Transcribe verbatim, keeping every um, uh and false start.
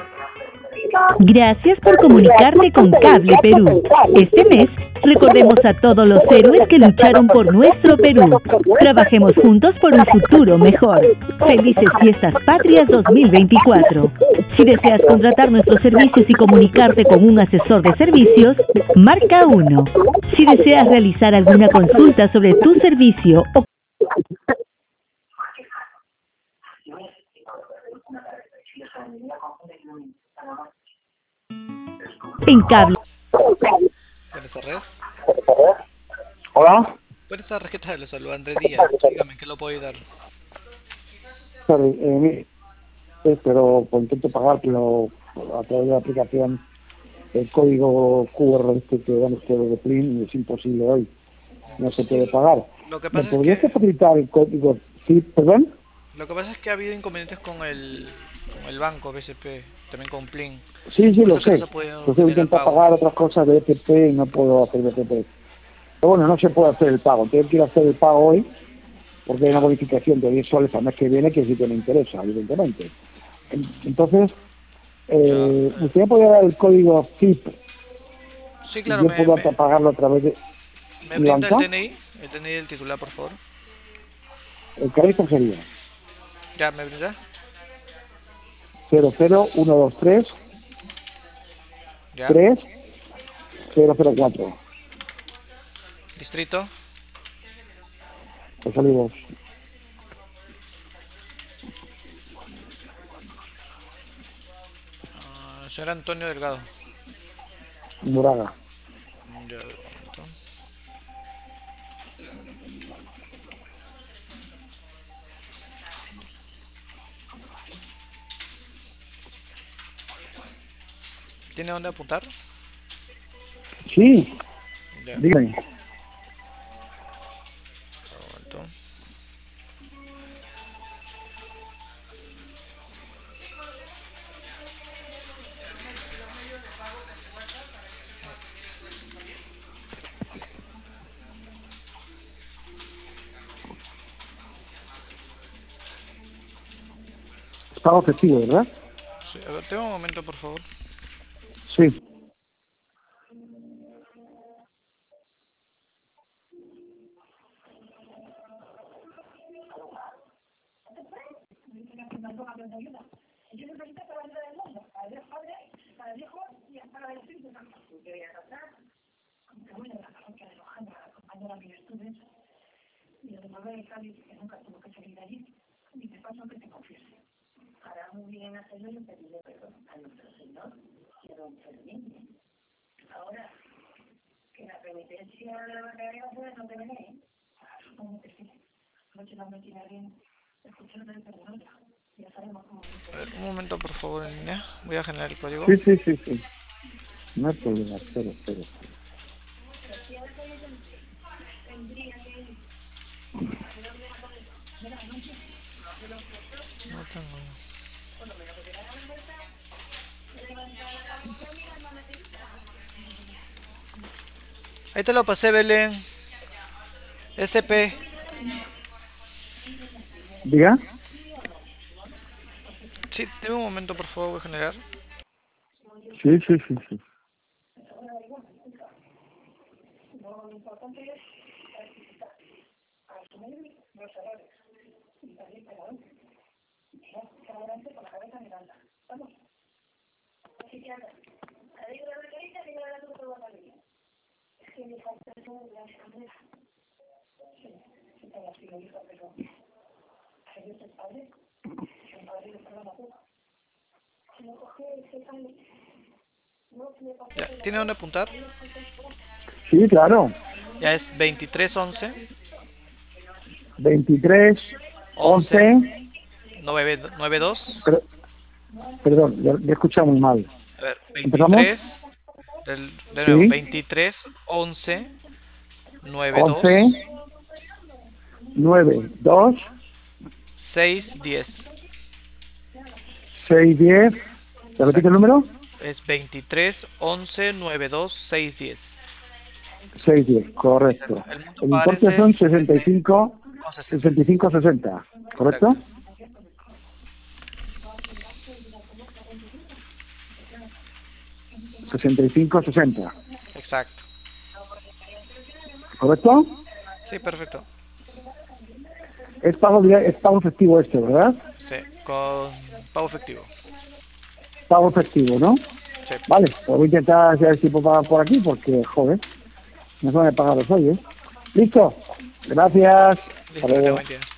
Gracias por comunicarte con Cable Perú. Este mes, recordemos a todos los héroes que lucharon por nuestro Perú. Trabajemos juntos por un futuro mejor. Felices Fiestas Patrias dos mil veinticuatro. Si deseas contratar nuestros servicios y comunicarte con un asesor de servicios, marca uno. Si deseas realizar alguna consulta sobre tu servicio o en Cable. Buenas tardes. Hola. Buenas tardes, ¿qué tal? Les saluda Andrés Díaz. Dígame, ¿en qué lo puedo ayudar? Sorry, eh, mire, eh, pero pues, intento pagar, pero a través de la aplicación el código Q R este que dan ustedes de Plin es imposible hoy. No se puede Sí, pagar. lo que ¿Me pasa es podrías que facilitar el código? Sí, perdón. lo que pasa es que ha habido inconvenientes con el con el banco B C P, también con Plin. Sí, sí, Por lo eso que no sé. se ha podido Entonces generar intento pago. pagar otras cosas de E T P y no puedo hacer de E T P. Pero bueno, no se puede hacer el pago. Tengo que ir a hacer el pago hoy porque hay una Ya, bonificación de diez soles al mes que viene que sí que me interesa, evidentemente. Entonces, ya. eh, eh, ¿usted me podría dar el código F I P Sí, y claro, yo me, puedo me, pagarlo a través de me mi brinda el banca? D N I, el D N I del titular, por favor. El crédito sería Ya, ¿me brinda? cero cero uno dos tres Ya. tres cero cero cuatro. Distrito. Pues salimos. ah, señor Antonio Delgado. Moraga. Ya, un momento. ¿Tiene dónde apuntar? Sí, Ya, dígame. un momento. Pago efectivo, ¿verdad? Sí, a ver, tengo un momento, por favor. Sí. A ver, un momento, por favor, en línea. Voy a generar el código. Sí, sí, sí, sí. No hay problema, espera, espera. No tengo. Ahí te lo pasé, Belén. S P. Diga. Sí, dime un momento, por favor, voy a generar. Sí, sí, sí, sí. Ya, ¿tiene dónde apuntar? Sí, claro. Ya es veintitrés once Veintitrés once. once noventa y dos. Per- perdón, ya, ya he escuchado muy mal. A ver, ¿Empezamos? veintitrés. Del, de nuevo, Sí. veintitrés once noventa y Once dos nueve dos seis diez. seis diez. ¿Te repito el Exacto. número? Es veintitrés once noventa y dos seis diez. seis diez, Exacto. correcto. El monto a El pagar es importe de son sesenta sesenta y cinco, con sesenta. sesenta y cinco sesenta, ¿correcto? Exacto. sesenta y cinco sesenta. Exacto. ¿Correcto? Sí, perfecto. Es pago, dire- es pago efectivo este, ¿verdad? Sí, con pago efectivo. Pago efectivo, ¿no? Sí. Vale, pues voy a intentar hacer si puedo pagar por aquí porque, joder, no se van a pagar los hoy, ¿eh? Listo. Gracias. Hasta Listo, que tenga luego. buen día.